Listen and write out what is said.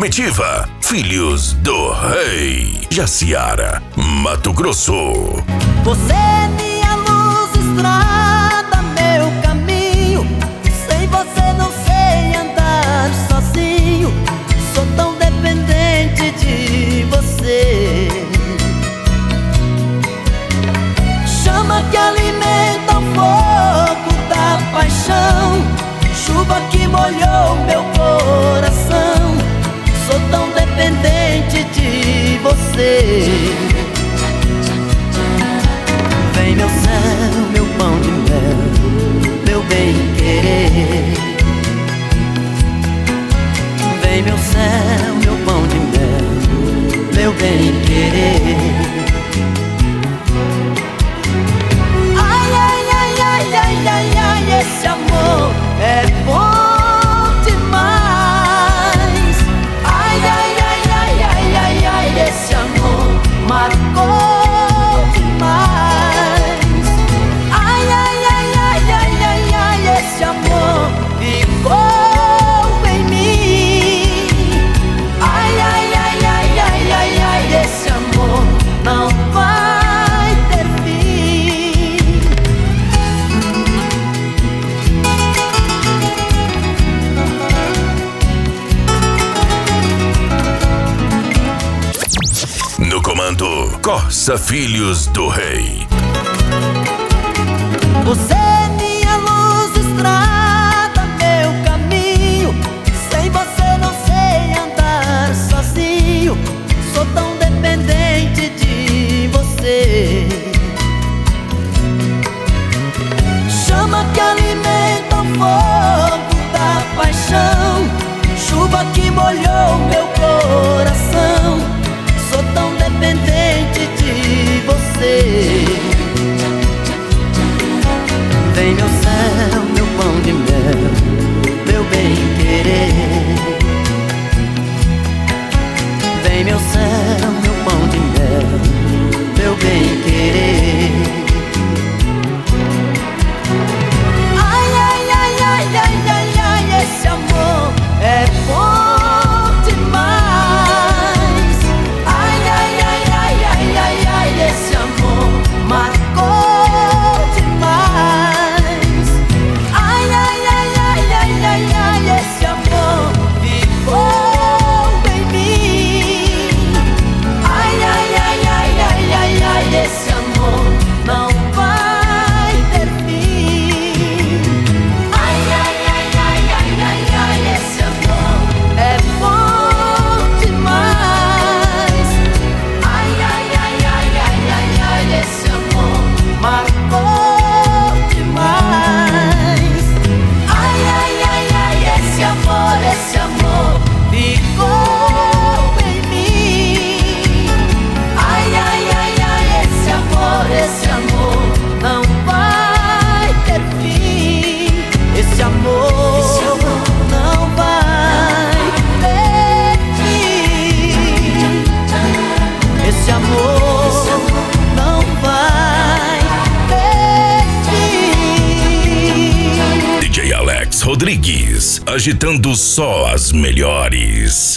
comitiva, Filhos do Rei, Jaciara, Mato Grosso. Você é minha luz, estrada, meu caminho. Sem você não sei andar sozinho. Sou tão dependente de você. Chama que alimenta o fogo da paixão, chuva que molhou meu coração. Sou tão dependente de você. Vem meu céu, meu pão de mel, meu bem-querer. Vem meu céu, meu pão de mel, meu bem-querer. Ai, ai, ai, ai, ai, ai, ai, esse amor é bom demais. Ai, ai, ai, ai, ai, ai, ai, esse amor marcou demais. Ai, ai, ai, ai, ai, ai, ai, esse amor ficou em mim. Ai, ai, ai, ai, ai, ai, ai, esse amor não vai ter fim. No comando, Corsa Filhos do Rei. Você é minha luz, estrada, meu caminho. Sem você não sei andar sozinho. Sou tão dependente de você. Chama que alimenta o fogo da paixão, chuva que molhou meu coração. Sou tão dependente de você. Vem meu céu, meu pão de mel, meu bem-querer. Vem meu céu, meu pão de mel, meu bem-querer. Ai, ai, ai, ai, ai, ai, ai, esse amor é bom demais. Ai, ai, ai, ai, ai, ai, ai, esse amor marcou demais. Ai, ai, ai, ai, ai, ai, ai, esse amor ficou em mim. Ai, ai, ai, ai, ai, ai, ai, esse amor não vai ter fim. Ai, ai, ai, ai, ai, ai, ai, esse amor é bom demais. Ai, ai, ai, ai, ai, ai, ai, esse amor marcou demais. Ai, ai, ai, ai, esse amor ficou em mim. Ai, ai, ai, ai, esse amor não vai ter fim. Esse amor não vai ter fim. Esse amor não vai ter fim. DJ Alex Rodrigues, agitando só as melhores.